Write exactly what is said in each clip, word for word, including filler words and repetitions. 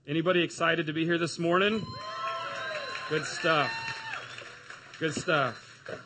Anybody excited to be here this morning? Good stuff. Good stuff.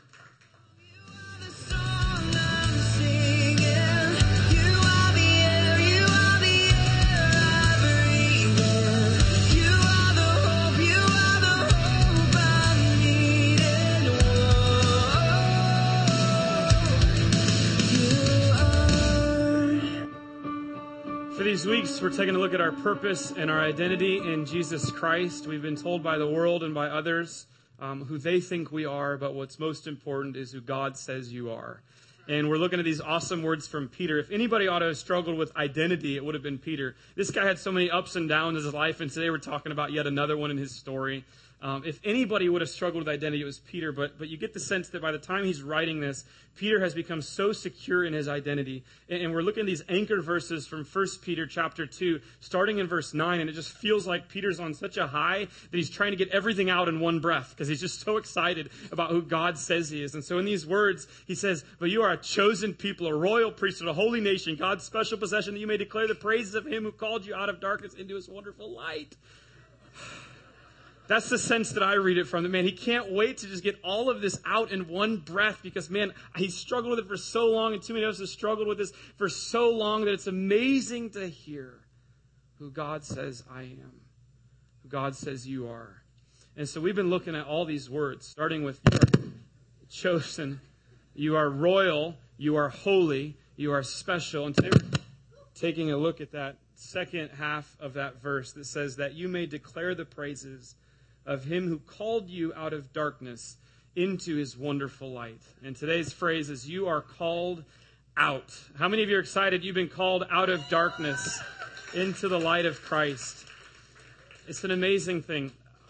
These weeks, we're taking a look at our purpose and our identity in Jesus Christ. We've been told by the world and by others um, who they think we are, but what's most important is who God says you are. And we're looking at these awesome words from Peter. If anybody ought to have struggled with identity, it would have been Peter. This guy had so many ups and downs in his life, and today we're talking about yet another one in his story. Um, if anybody would have struggled with identity, it was Peter. But but you get the sense that by the time he's writing this, Peter has become so secure in his identity. And, and we're looking at these anchor verses from First Peter chapter two, starting in verse nine. And it just feels like Peter's on such a high that he's trying to get everything out in one breath because he's just so excited about who God says he is. And so in these words, he says, "But you are a chosen people, a royal priesthood, a holy nation, God's special possession, that you may declare the praises of him who called you out of darkness into his wonderful light." That's the sense that I read it from. That, man, he can't wait to just get all of this out in one breath because, man, he's struggled with it for so long, and too many of us have struggled with this for so long that it's amazing to hear who God says I am, who God says you are. And so we've been looking at all these words, starting with you are chosen, you are royal, you are holy, you are special. And today we're taking a look at that second half of that verse that says that you may declare the praises of him who called you out of darkness into his wonderful light. And today's phrase is, you are called out. How many of you are excited you've been called out of darkness into the light of Christ? It's an amazing thing.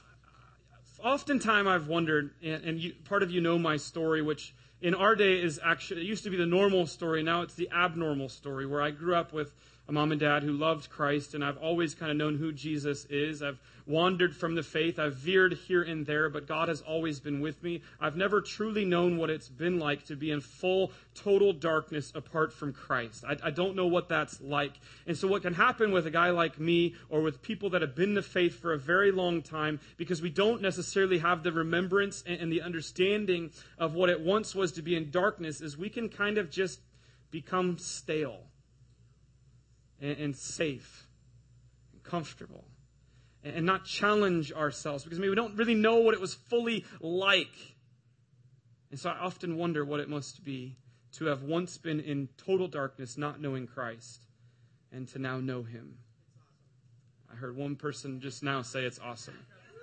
Oftentimes I've wondered, and, and you, part of you know my story, which in our day is actually, it used to be the normal story, now it's the abnormal story, where I grew up with a mom and dad who loved Christ, and I've always kind of known who Jesus is. I've wandered from the faith. I've veered here and there, but God has always been with me. I've never truly known what it's been like to be in full, total darkness apart from Christ. I, I don't know what that's like. And so what can happen with a guy like me or with people that have been in the faith for a very long time, because we don't necessarily have the remembrance and, and the understanding of what it once was to be in darkness, is we can kind of just become stale and, and safe and comfortable, and not challenge ourselves, because maybe we don't really know what it was fully like. And so I often wonder what it must be to have once been in total darkness, not knowing Christ, and to now know him. I heard one person just now say it's awesome.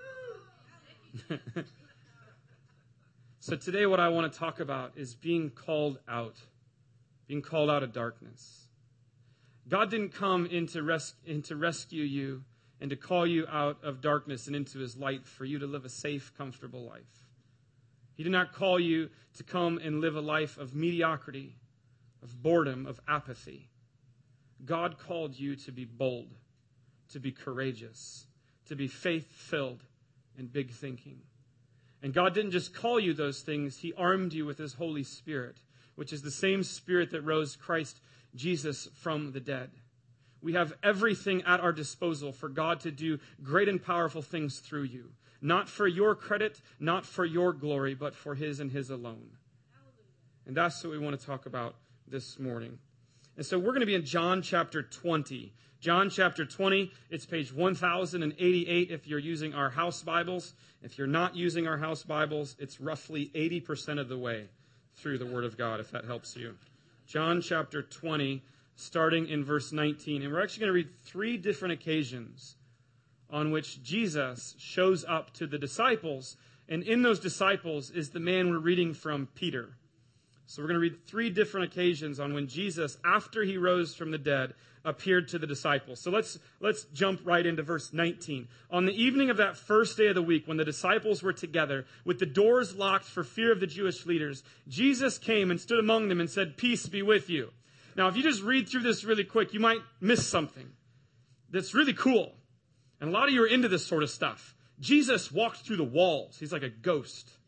So today what I want to talk about is being called out, being called out of darkness. God didn't come in to, res- in to rescue you and to call you out of darkness and into his light for you to live a safe, comfortable life. He did not call you to come and live a life of mediocrity, of boredom, of apathy. God called you to be bold, to be courageous, to be faith-filled and big thinking. And God didn't just call you those things, he armed you with his Holy Spirit, which is the same Spirit that rose Christ Jesus from the dead. We have everything at our disposal for God to do great and powerful things through you. Not for your credit, not for your glory, but for his and his alone. And that's what we want to talk about this morning. And so we're going to be in John chapter twenty. John chapter twenty, it's page one thousand eighty-eight if you're using our house Bibles. If you're not using our house Bibles, it's roughly eighty percent of the way through the Word of God, if that helps you. John chapter twenty, starting in verse nineteen. And we're actually going to read three different occasions on which Jesus shows up to the disciples. And in those disciples is the man we're reading from, Peter. So we're going to read three different occasions on when Jesus, after he rose from the dead, appeared to the disciples. So let's let's jump right into verse nineteen. On the evening of that first day of the week, when the disciples were together, with the doors locked for fear of the Jewish leaders, Jesus came and stood among them and said, "Peace be with you." Now, if you just read through this really quick, you might miss something that's really cool. And a lot of you are into this sort of stuff. Jesus walked through the walls. He's like a ghost.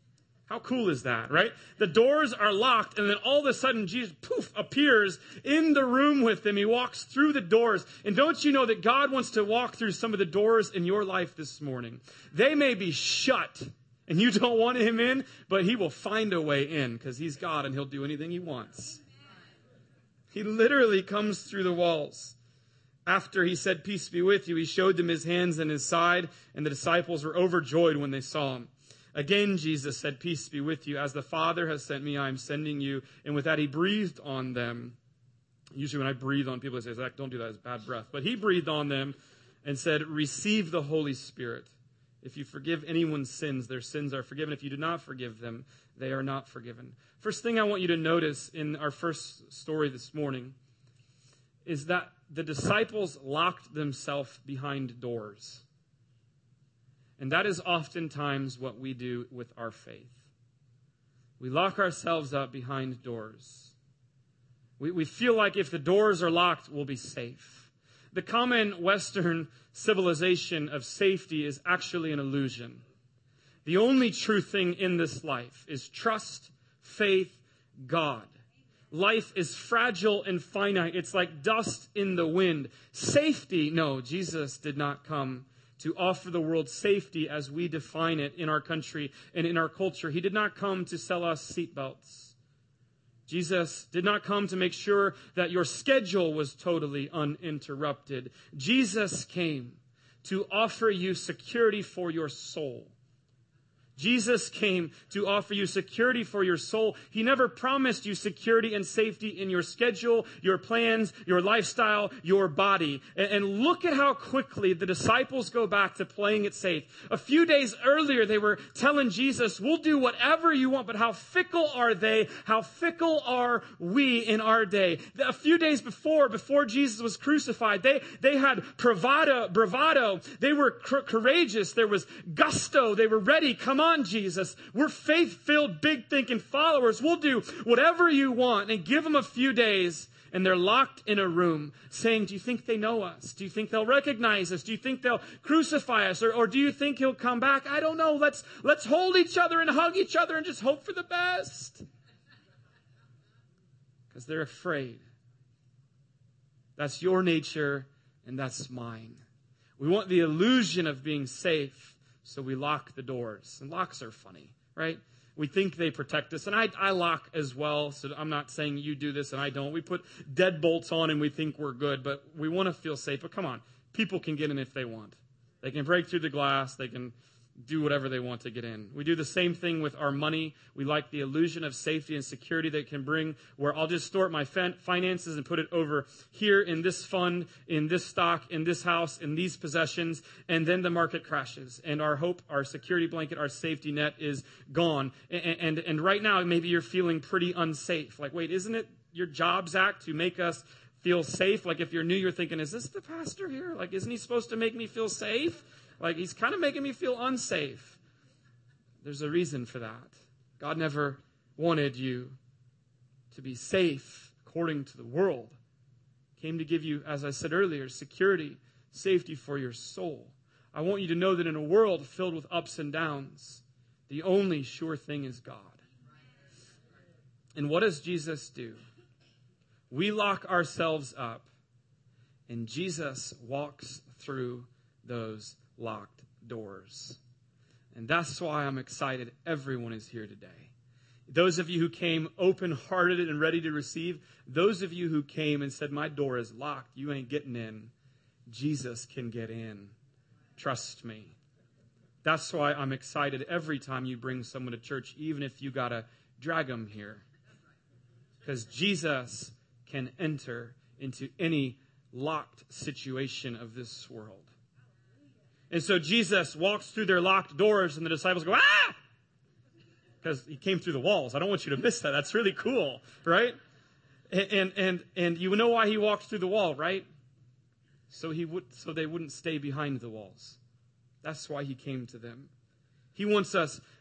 How cool is that, right? The doors are locked, and then all of a sudden, Jesus, poof, appears in the room with them. He walks through the doors. And don't you know that God wants to walk through some of the doors in your life this morning? They may be shut, and you don't want him in, but he will find a way in, because he's God, and he'll do anything he wants. He literally comes through the walls. After he said, peace be with you, he showed them his hands and his side, and the disciples were overjoyed when they saw him. Again, Jesus said, peace be with you. As the Father has sent me, I am sending you. And with that, he breathed on them. Usually when I breathe on people, they say, Zach, don't do that. It's bad breath. But he breathed on them and said, receive the Holy Spirit. If you forgive anyone's sins, their sins are forgiven. If you do not forgive them, they are not forgiven. First thing I want you to notice in our first story this morning is that the disciples locked themselves behind doors. And that is oftentimes what we do with our faith. We lock ourselves up behind doors. We, we feel like if the doors are locked, we'll be safe. The common Western civilization of safety is actually an illusion. The only true thing in this life is trust, faith, God. Life is fragile and finite. It's like dust in the wind. Safety, no, Jesus did not come to offer the world safety as we define it in our country and in our culture. He did not come to sell us seatbelts. Jesus did not come to make sure that your schedule was totally uninterrupted. Jesus came to offer you security for your soul. Jesus came to offer you security for your soul. He never promised you security and safety in your schedule, your plans, your lifestyle, your body. And, and look at how quickly the disciples go back to playing it safe. A few days earlier, they were telling Jesus, we'll do whatever you want, but how fickle are they? How fickle are we in our day? A few days before, before Jesus was crucified, they, they had bravado, bravado. They were cr- courageous. There was gusto. They were ready. Come on. On, Jesus. We're faith-filled, big-thinking followers. We'll do whatever you want. And give them a few days, and they're locked in a room saying, do you think they know us? Do you think they'll recognize us? Do you think they'll crucify us? Or, or do you think he'll come back? I don't know. Let's, let's hold each other and hug each other and just hope for the best. Because they're afraid. That's your nature, and that's mine. We want the illusion of being safe. So we lock the doors. And locks are funny, right? We think they protect us. And I, I lock as well. So I'm not saying you do this and I don't. We put deadbolts on and we think we're good. But we want to feel safe. But come on. People can get in if they want. They can break through the glass. They can do whatever they want to get in. We do the same thing with our money. We like the illusion of safety and security that it can bring, where I'll just store my fin- finances and put it over here in this fund, in this stock, in this house, in these possessions, and then the market crashes. And our hope, our security blanket, our safety net is gone. And, and, and right now, maybe you're feeling pretty unsafe. Like, wait, isn't it your job, Zach, to make us feel safe? Like, if you're new, you're thinking, is this the pastor here? Like, isn't he supposed to make me feel safe? Like, he's kind of making me feel unsafe. There's a reason for that. God never wanted you to be safe according to the world. He came to give you, as I said earlier, security, safety for your soul. I want you to know that in a world filled with ups and downs, the only sure thing is God. And what does Jesus do? We lock ourselves up, and Jesus walks through those locked doors. And that's why I'm excited everyone is here today. Those of you who came open-hearted and ready to receive, those of you who came and said, my door is locked, you ain't getting in, Jesus can get in. Trust me. That's why I'm excited every time you bring someone to church, even if you got to drag them here. Because Jesus can enter into any locked situation of this world. And so Jesus walks through their locked doors and the disciples go, ah! Because he came through the walls. I don't want you to miss that. That's really cool, right? And, and, and, and you know why he walked through the wall, right? So he would, so they wouldn't stay behind the walls. That's why he came to them. He wants us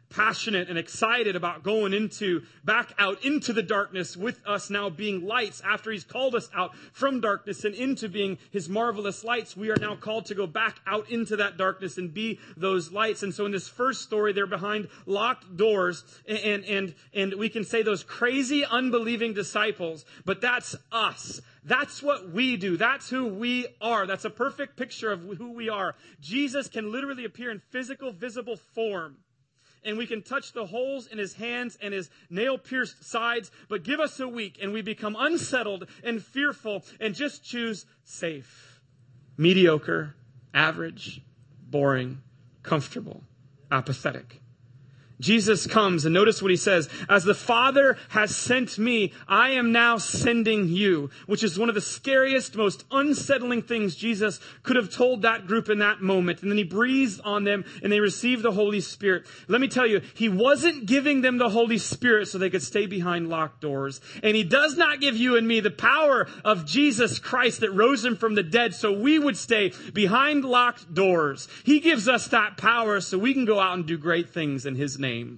passionate and excited about going into, back out into the darkness with us now being lights after he's called us out from darkness and into being his marvelous lights. We are now called to go back out into that darkness and be those lights. And so in this first story, they're behind locked doors, and, and, and we can say those crazy, unbelieving disciples, but that's us. That's what we do. That's who we are. That's a perfect picture of who we are. Jesus can literally appear in physical, visible form. And we can touch the holes in his hands and his nail-pierced sides, but give us a week and we become unsettled and fearful and just choose safe, mediocre, average, boring, comfortable, apathetic. Jesus comes, and notice what he says. As the Father has sent me, I am now sending you, which is one of the scariest, most unsettling things Jesus could have told that group in that moment. And then he breathes on them, and they receive the Holy Spirit. Let me tell you, he wasn't giving them the Holy Spirit so they could stay behind locked doors. And he does not give you and me the power of Jesus Christ that rose him from the dead so we would stay behind locked doors. He gives us that power so we can go out and do great things in his name. Name.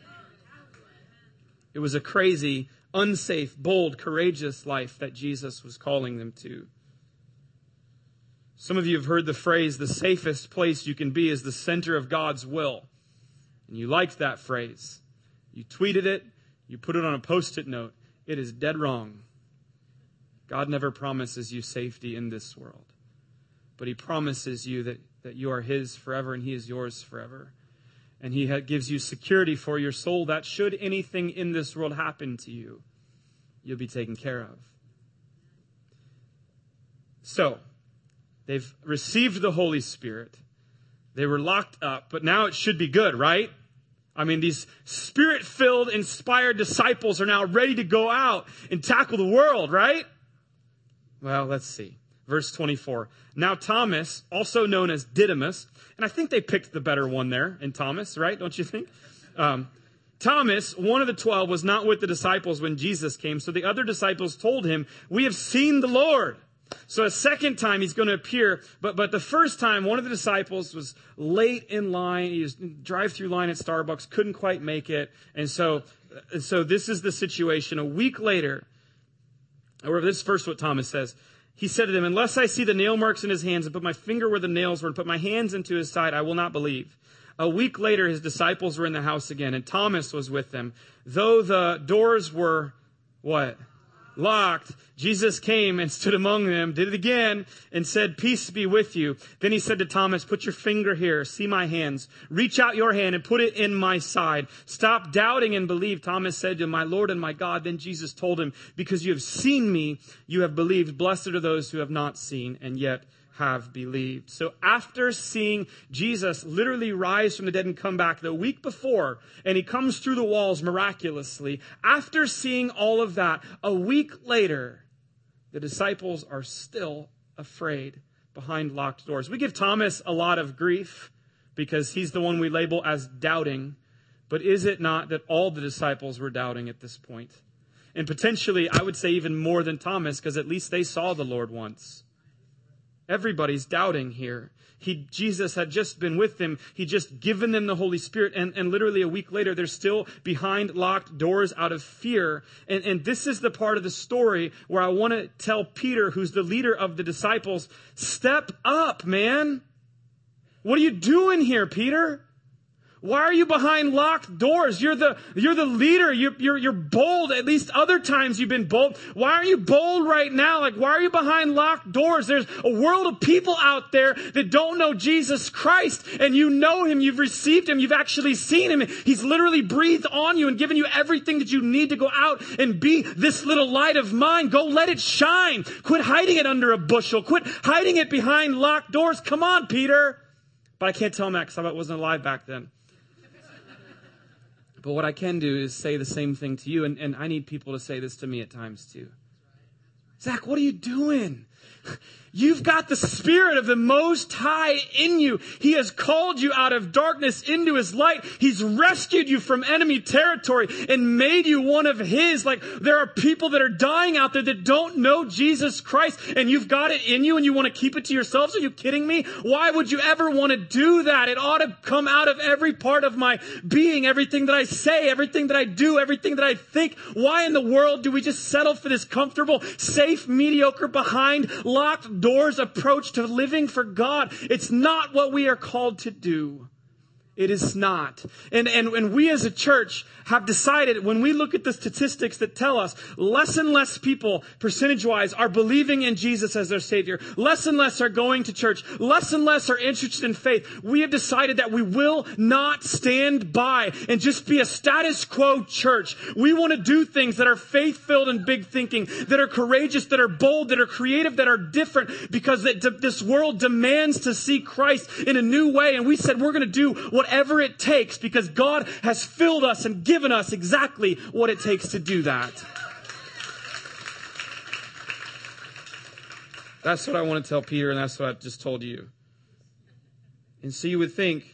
It was a crazy, unsafe, bold, courageous life that Jesus was calling them to. Some of you have heard the phrase, the safest place you can be is the center of God's will. And you liked that phrase. You tweeted it. You put it on a post-it note. It is dead wrong. God never promises you safety in this world. But he promises you that, that you are his forever and he is yours forever. And he gives you security for your soul that should anything in this world happen to you, you'll be taken care of. So, they've received the Holy Spirit. They were locked up, but now it should be good, right? I mean, these Spirit-filled, inspired disciples are now ready to go out and tackle the world, right? Well, let's see. Verse twenty-four. Now Thomas, also known as Didymus, and I think they picked the better one there in Thomas, right? Don't you think? Um, Thomas, one of the twelve, was not with the disciples when Jesus came. So the other disciples told him, we have seen the Lord. So a second time he's going to appear. But, but the first time, one of the disciples was late in line. He was drive-through line at Starbucks, couldn't quite make it. And so, and so this is the situation. A week later, or this is first what Thomas says. He said to them, unless I see the nail marks in his hands and put my finger where the nails were and put my hands into his side, I will not believe. A week later, his disciples were in the house again, and Thomas was with them. Though the doors were, what? Locked. Jesus came and stood among them, did it again, and said, peace be with you. Then he said to Thomas, put your finger here, see my hands. Reach out your hand and put it in my side. Stop doubting and believe. Thomas said to him, my Lord and my God. Then Jesus told him, because you have seen me, you have believed. Blessed are those who have not seen and yet have believed. So after seeing Jesus literally rise from the dead and come back the week before, and he comes through the walls miraculously, after seeing all of that, a week later, the disciples are still afraid behind locked doors. We give Thomas a lot of grief because he's the one we label as doubting. But is it not that all the disciples were doubting at this point? And potentially, I would say even more than Thomas, because at least they saw the Lord once. Everybody's doubting here. He, Jesus had just been with them. He'd just given them the Holy Spirit. And, and literally a week later, they're still behind locked doors out of fear. And, and this is the part of the story where I want to tell Peter, who's the leader of the disciples, step up, man. What are you doing here, Peter? Why are you behind locked doors? You're the, you're the leader. You're, you're, you're bold. At least other times you've been bold. Why aren't you bold right now? Like, why are you behind locked doors? There's a world of people out there that don't know Jesus Christ, and you know him. You've received him. You've actually seen him. He's literally breathed on you and given you everything that you need to go out and be this little light of mine. Go let it shine. Quit hiding it under a bushel. Quit hiding it behind locked doors. Come on, Peter. But I can't tell him that because I wasn't alive back then. But what I can do is say the same thing to you. And, and I need people to say this to me at times too. Zach, what are you doing? You've got the Spirit of the Most High in you. He has called you out of darkness into His light. He's rescued you from enemy territory and made you one of His. Like, there are people that are dying out there that don't know Jesus Christ, and you've got it in you and you want to keep it to yourselves. Are you kidding me? Why would you ever want to do that? It ought to come out of every part of my being, everything that I say, everything that I do, everything that I think. Why in the world do we just settle for this comfortable, safe, mediocre, behind locked doors approach to living for God? It's not what we are called to do. It is not. And, and, and we as a church have decided, when we look at the statistics that tell us less and less people, percentage-wise, are believing in Jesus as their Savior, less and less are going to church, less and less are interested in faith, we have decided that we will not stand by and just be a status quo church. We want to do things that are faith-filled and big thinking, that are courageous, that are bold, that are creative, that are different, because that this world demands to see Christ in a new way. And we said we're going to do whatever it takes, because God has filled us and given us exactly what it takes to do that. That's what I want to tell Peter, and that's what I just told you. And so you would think,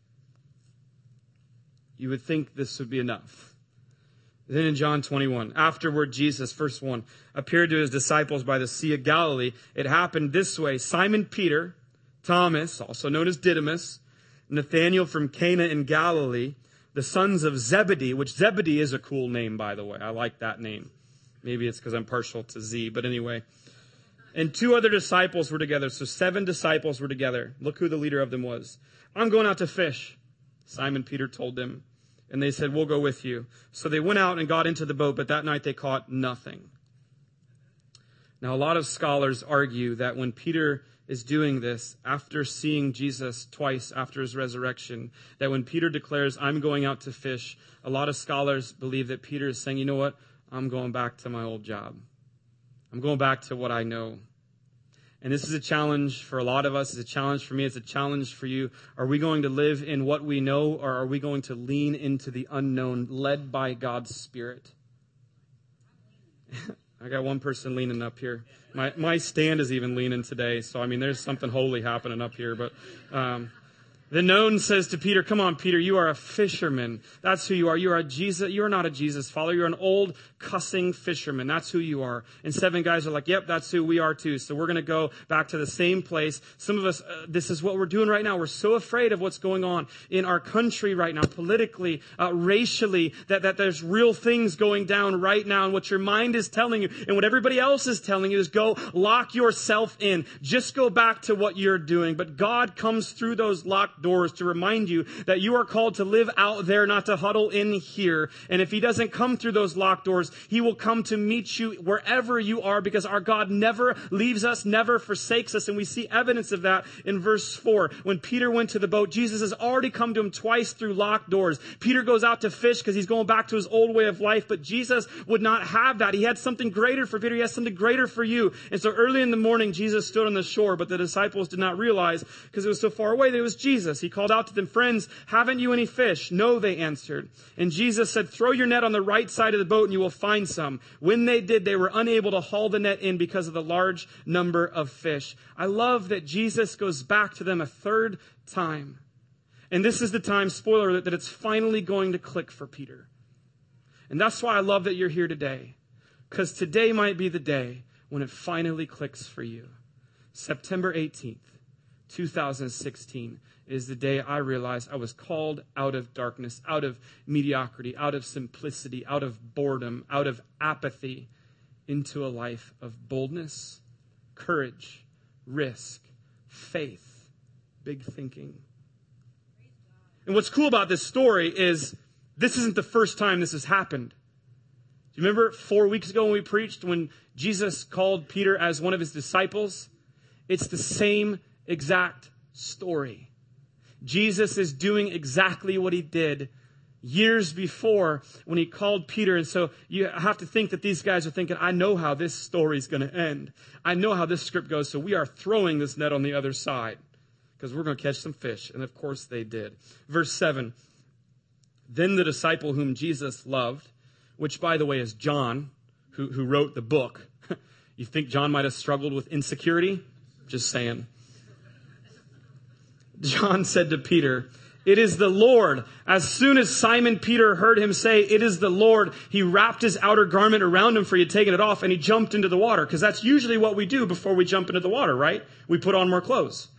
you would think this would be enough. Then in John twenty-one, afterward Jesus, verse one, appeared to His disciples by the Sea of Galilee. It happened this way: Simon Peter, Thomas, also known as Didymus, Nathanael from Cana in Galilee, the sons of Zebedee, which Zebedee is a cool name, by the way. I like that name. Maybe it's because I'm partial to Z, but anyway. And two other disciples were together. So seven disciples were together. Look who the leader of them was. I'm going out to fish, Simon Peter told them. And they said, we'll go with you. So they went out and got into the boat, but that night they caught nothing. Now, a lot of scholars argue that when Peter is doing this after seeing Jesus twice after His resurrection, that when Peter declares, I'm going out to fish, a lot of scholars believe that Peter is saying, you know what? I'm going back to my old job. I'm going back to what I know. And this is a challenge for a lot of us. It's a challenge for me. It's a challenge for you. Are we going to live in what we know, or are we going to lean into the unknown, led by God's Spirit? I got one person leaning up here. My my stand is even leaning today. So, I mean, there's something holy happening up here. But um, the known says to Peter, come on, Peter, you are a fisherman. That's who you are. You are a Jesus. You are not a Jesus follower. You're an old cussing fisherman. That's who you are. And seven guys are like, yep, that's who we are too. So we're going to go back to the same place. Some of us, uh, this is what we're doing right now. We're so afraid of what's going on in our country right now, politically, uh, racially, that, that there's real things going down right now. And what your mind is telling you and what everybody else is telling you is go lock yourself in. Just go back to what you're doing. But God comes through those locked doors to remind you that you are called to live out there, not to huddle in here. And if He doesn't come through those locked doors, He will come to meet you wherever you are, because our God never leaves us, never forsakes us. And we see evidence of that in verse four. When Peter went to the boat, Jesus has already come to him twice through locked doors. Peter goes out to fish because he's going back to his old way of life, but Jesus would not have that. He had something greater for Peter. He has something greater for you. And so early in the morning, Jesus stood on the shore, but the disciples did not realize, because it was so far away, that it was Jesus. He called out to them, friends, haven't you any fish? No, they answered. And Jesus said, throw your net on the right side of the boat and you will find some. When they did, they were unable to haul the net in because of the large number of fish. I love that Jesus goes back to them a third time. And this is the time, spoiler alert, that it's finally going to click for Peter. And that's why I love that you're here today, because today might be the day when it finally clicks for you. September eighteenth, two thousand sixteen is the day I realized I was called out of darkness, out of mediocrity, out of simplicity, out of boredom, out of apathy, into a life of boldness, courage, risk, faith, big thinking. And what's cool about this story is this isn't the first time this has happened. Do you remember four weeks ago when we preached, when Jesus called Peter as one of His disciples? It's the same exact story. Jesus is doing exactly what He did years before when He called Peter. And so you have to think that these guys are thinking, I know how this story is going to end. I know how this script goes. So we are throwing this net on the other side because we're going to catch some fish. And of course they did. Verse seven, then the disciple whom Jesus loved, which by the way is John, who, who wrote the book. You think John might have struggled with insecurity? Just saying. John said to Peter, "It is the Lord." As soon as Simon Peter heard him say, "It is the Lord," he wrapped his outer garment around him, for he had taken it off, and he jumped into the water. Because that's usually what we do before we jump into the water, right? We put on more clothes.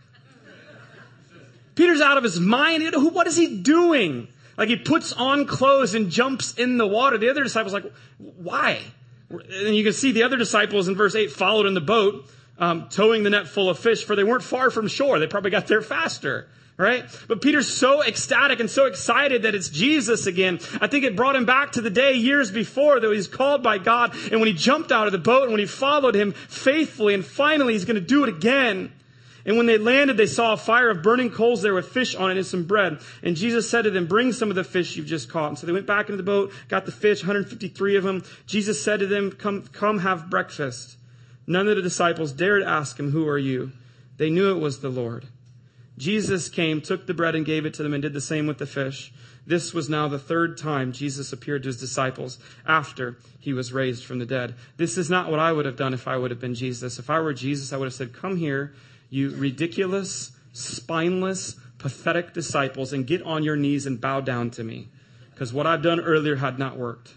Peter's out of his mind. What is he doing? Like, he puts on clothes and jumps in the water. The other disciples are like, why? And you can see the other disciples in verse eight followed in the boat, um, towing the net full of fish, for they weren't far from shore. They probably got there faster. Right? But Peter's so ecstatic and so excited that it's Jesus again. I think it brought him back to the day years before that he was called by God. And when he jumped out of the boat and when he followed him faithfully, and finally he's going to do it again. And when they landed, they saw a fire of burning coals there with fish on it and some bread. And Jesus said to them, "Bring some of the fish you've just caught." And so they went back into the boat, got the fish, one hundred fifty-three of them. Jesus said to them, come, come have breakfast. None of the disciples dared ask him, "Who are you?" They knew it was the Lord. Jesus came, took the bread and gave it to them, and did the same with the fish. This was now the third time Jesus appeared to his disciples after he was raised from the dead. This is not what I would have done if I would have been Jesus. If I were Jesus, I would have said, "Come here, you ridiculous, spineless, pathetic disciples, and get on your knees and bow down to me. Because what I've done earlier had not worked."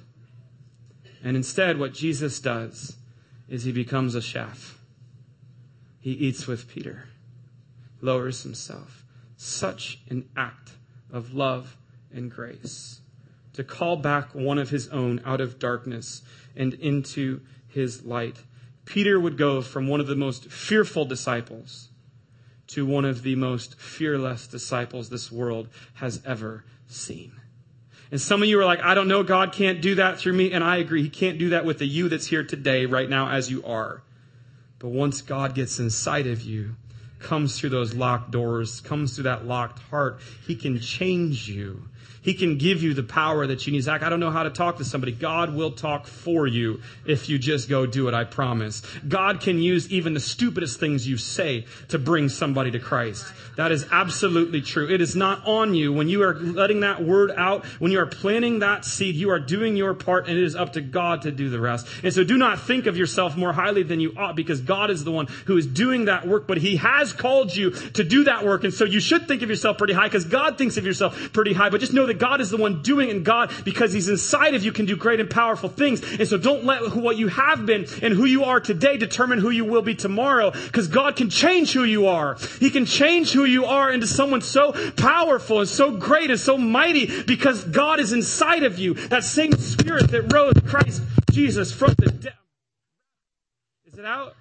And instead, what Jesus does is he becomes a chef. He eats with Peter. Lowers himself. Such an act of love and grace. To call back one of his own out of darkness and into his light. Peter would go from one of the most fearful disciples to one of the most fearless disciples this world has ever seen. And some of you are like, "I don't know, God can't do that through me." And I agree, he can't do that with the you that's here today, right now, as you are. But once God gets inside of you, comes through those locked doors, comes through that locked heart, he can change you. He can give you the power that you need. Zach, I don't know how to talk to somebody. God will talk for you if you just go do it, I promise. God can use even the stupidest things you say to bring somebody to Christ. That is absolutely true. It is not on you. When you are letting that word out, when you are planting that seed, you are doing your part, and it is up to God to do the rest. And so do not think of yourself more highly than you ought, because God is the one who is doing that work, but he has called you to do that work. And so you should think of yourself pretty high, because God thinks of yourself pretty high. But just know that God is the one doing it, and God, because he's inside of you, can do great and powerful things. And so don't let what you have been and who you are today determine who you will be tomorrow, because God can change who you are. He can change who you are into someone so powerful and so great and so mighty, because God is inside of you. That same Spirit that rose Christ Jesus from the dead. Is it out?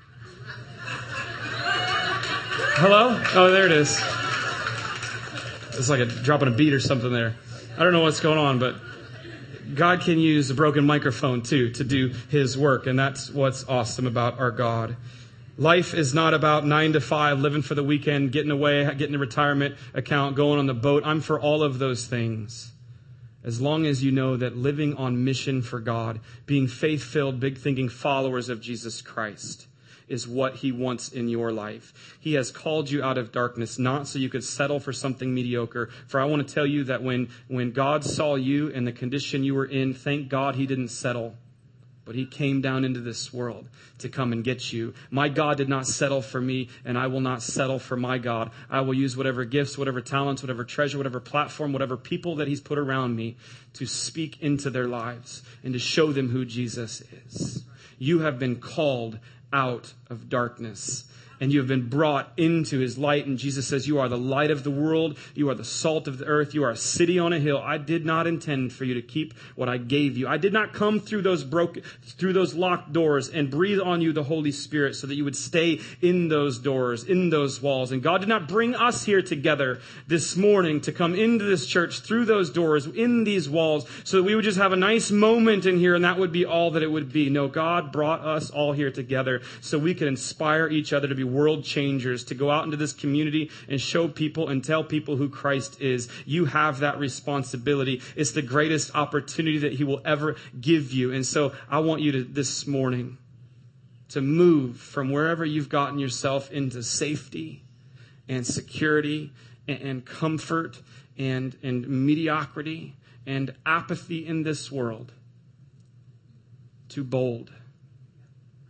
Hello? Oh, there it is. It's like a dropping a beat or something there. I don't know what's going on, but God can use a broken microphone too to do his work. And that's what's awesome about our God. Life is not about nine to five, living for the weekend, getting away, getting a retirement account, going on the boat. I'm for all of those things. As long as you know that living on mission for God, being faith-filled, big-thinking followers of Jesus Christ, is what he wants in your life. He has called you out of darkness, not so you could settle for something mediocre. For I want to tell you that when, when God saw you and the condition you were in, thank God he didn't settle. But he came down into this world to come and get you. My God did not settle for me, and I will not settle for my God. I will use whatever gifts, whatever talents, whatever treasure, whatever platform, whatever people that he's put around me to speak into their lives and to show them who Jesus is. You have been called out of darkness, and you have been brought into his light. And Jesus says, you are the light of the world. You are the salt of the earth. You are a city on a hill. I did not intend for you to keep what I gave you. I did not come through those broken, through those locked doors and breathe on you the Holy Spirit so that you would stay in those doors, in those walls. And God did not bring us here together this morning to come into this church through those doors, in these walls, so that we would just have a nice moment in here and that would be all that it would be. No, God brought us all here together so we could inspire each other to be world changers, to go out into this community and show people and tell people who Christ is. You have that responsibility. It's the greatest opportunity that he will ever give you. And so I want you to this morning to move from wherever you've gotten yourself into safety and security and, and comfort and, and mediocrity and apathy in this world to bold.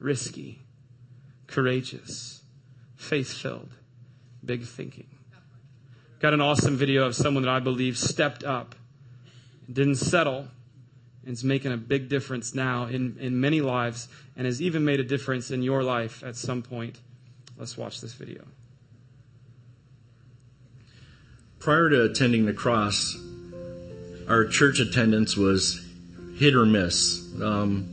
risky, courageous, faith-filled, big thinking. Got an awesome video of someone that I believe stepped up, didn't settle, and is making a big difference now in, in many lives, and has even made a difference in your life at some point. Let's watch this video. Prior to attending the Cross, our church attendance was hit or miss. Um,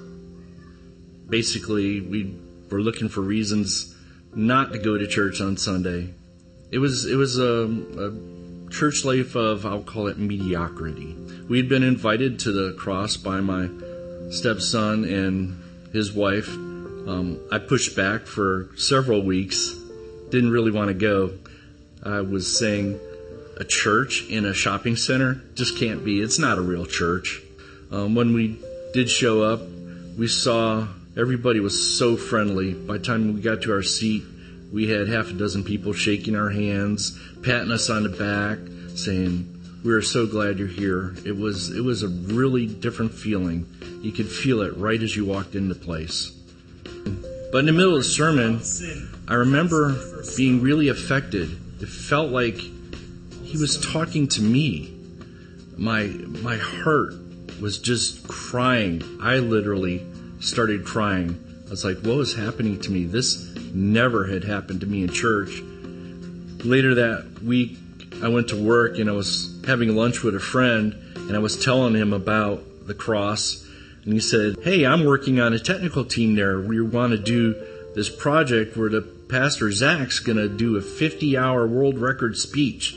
basically, we were looking for reasons not to go to church on Sunday. It was it was a, a church life of, I'll call it mediocrity. We had been invited to the Cross by my stepson and his wife. Um, I pushed back for several weeks, didn't really want to go. I was saying, a church in a shopping center just can't be. It's not a real church. Um, when we did show up, we saw everybody was so friendly. By the time we got to our seat, we had half a dozen people shaking our hands, patting us on the back, saying, "We are so glad you're here." It was it was a really different feeling. You could feel it right as you walked into place. But in the middle of the sermon, I remember being really affected. It felt like he was talking to me. My my heart was just crying. I literally started crying. I was like, what was happening to me? This never had happened to me in church. Later that week, I went to work and I was having lunch with a friend, and I was telling him about the Cross. And he said, "Hey, I'm working on a technical team there. We want to do this project where the pastor Zach's going to do a fifty-hour world record speech."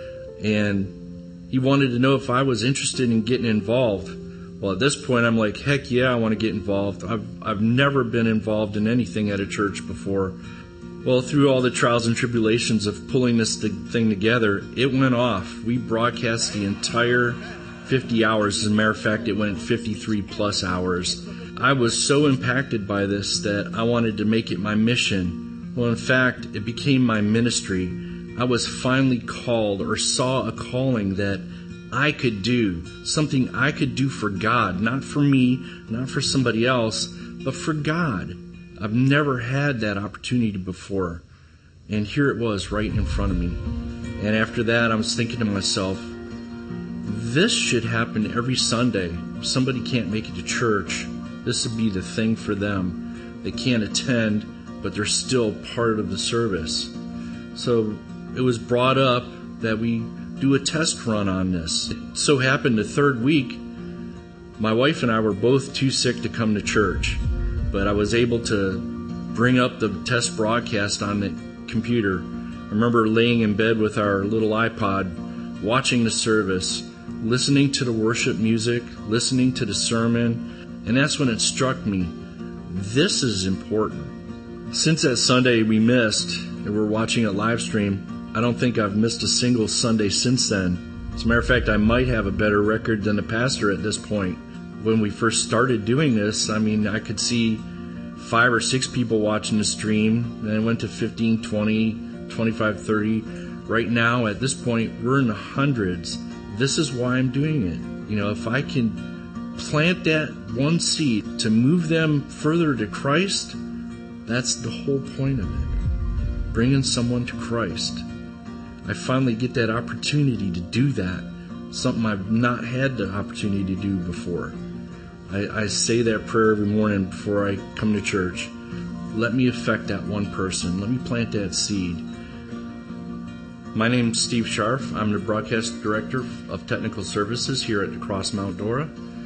And he wanted to know if I was interested in getting involved. Well, at this point, I'm like, heck yeah, I want to get involved. I've I've never been involved in anything at a church before. Well, through all the trials and tribulations of pulling this thing together, it went off. We broadcast the entire fifty hours. As a matter of fact, it went fifty-three plus hours. I was so impacted by this that I wanted to make it my mission. Well, in fact, it became my ministry. I was finally called, or saw a calling that I could do, something I could do for God, not for me, not for somebody else, but for God. I've never had that opportunity before, and here it was right in front of me. And after that, I was thinking to myself, this should happen every Sunday. If somebody can't make it to church, this would be the thing for them. They can't attend, but they're still part of the service. So it was brought up that we do a test run on this. It so happened the third week, my wife and I were both too sick to come to church, but I was able to bring up the test broadcast on the computer. I remember laying in bed with our little iPod, watching the service, listening to the worship music, listening to the sermon, and that's when it struck me, this is important. Since that Sunday we missed, and we're watching it live stream, I don't think I've missed a single Sunday since then. As a matter of fact, I might have a better record than the pastor at this point. When we first started doing this, I mean, I could see five or six people watching the stream, then it went to fifteen, twenty, twenty-five, thirty. Right now, at this point, we're in the hundreds. This is why I'm doing it. You know, if I can plant that one seed to move them further to Christ, that's the whole point of it. Bringing someone to Christ. I finally get that opportunity to do that, something I've not had the opportunity to do before. I, I say that prayer every morning before I come to church. Let me affect that one person. Let me plant that seed. My name's Steve Scharf. I'm the broadcast director of technical services here at the Cross Mount Dora.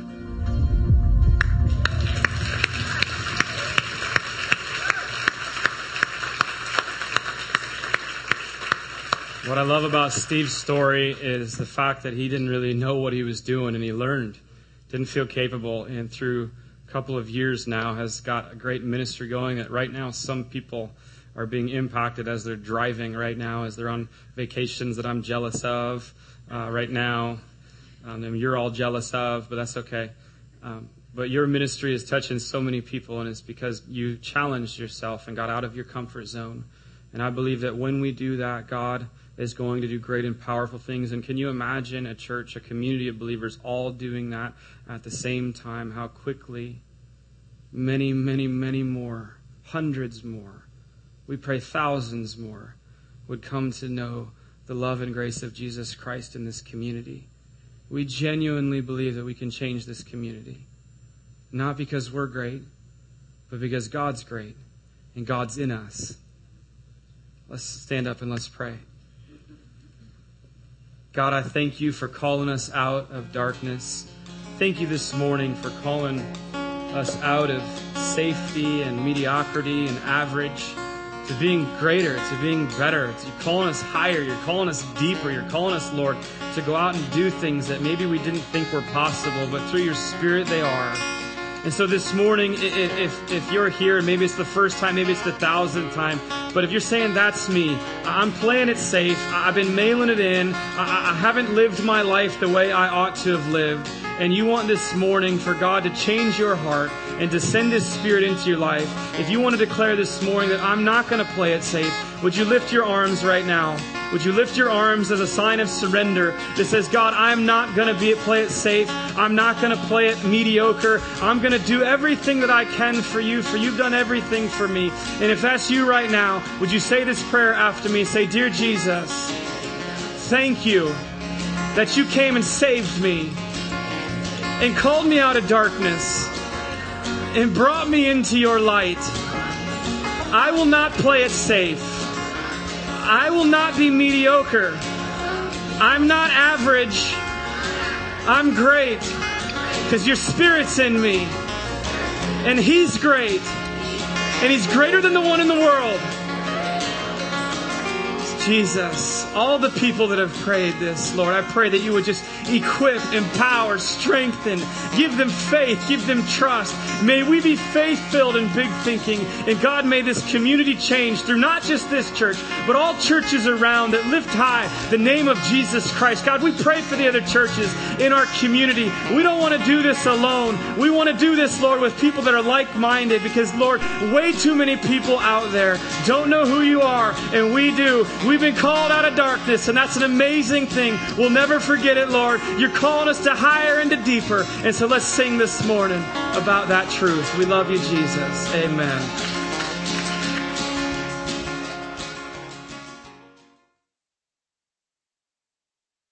What I love about Steve's story is the fact that he didn't really know what he was doing, and he learned, didn't feel capable, and through a couple of years now has got a great ministry going that right now some people are being impacted as they're driving right now, as they're on vacations that I'm jealous of uh, right now. Um, and you're all jealous of, but that's okay. Um, but your ministry is touching so many people, and it's because you challenged yourself and got out of your comfort zone. And I believe that when we do that, God is going to do great and powerful things. And can you imagine a church, a community of believers all doing that at the same time, how quickly many, many, many more, hundreds more, we pray thousands more would come to know the love and grace of Jesus Christ in this community. We genuinely believe that we can change this community. Not because we're great, but because God's great and God's in us. Let's stand up and let's pray. God, I thank you for calling us out of darkness. Thank you this morning for calling us out of safety and mediocrity and average to being greater, to being better. You're calling us higher. You're calling us deeper. You're calling us, Lord, to go out and do things that maybe we didn't think were possible, but through your Spirit they are. And so this morning, if if you're here, and maybe it's the first time, maybe it's the thousandth time, but if you're saying, that's me, I'm playing it safe, I've been mailing it in, I, I haven't lived my life the way I ought to have lived, and you want this morning for God to change your heart and to send His Spirit into your life, if you want to declare this morning that I'm not going to play it safe, would you lift your arms right now? Would you lift your arms as a sign of surrender that says, God, I'm not going to be play it safe. I'm not going to play it mediocre. I'm going to do everything that I can for you, for you've done everything for me. And if that's you right now, would you say this prayer after me? Say, Dear Jesus, thank you that you came and saved me and called me out of darkness and brought me into your light. I will not play it safe. I will not be mediocre. I'm not average. I'm great because your Spirit's in me. And He's great. And He's greater than the one in the world. Jesus, all the people that have prayed this, Lord, I pray that you would just equip, empower, strengthen, give them faith, give them trust. May we be faith-filled and big thinking. And God, may this community change through not just this church, but all churches around that lift high the name of Jesus Christ. God, we pray for the other churches in our community. We don't want to do this alone. We want to do this, Lord, with people that are like-minded because, Lord, way too many people out there don't know who you are, and we do. We've been called out of darkness, and that's an amazing thing. We'll never forget it, Lord. You're calling us to higher and to deeper. And so let's sing this morning about that truth. We love you, Jesus. Amen.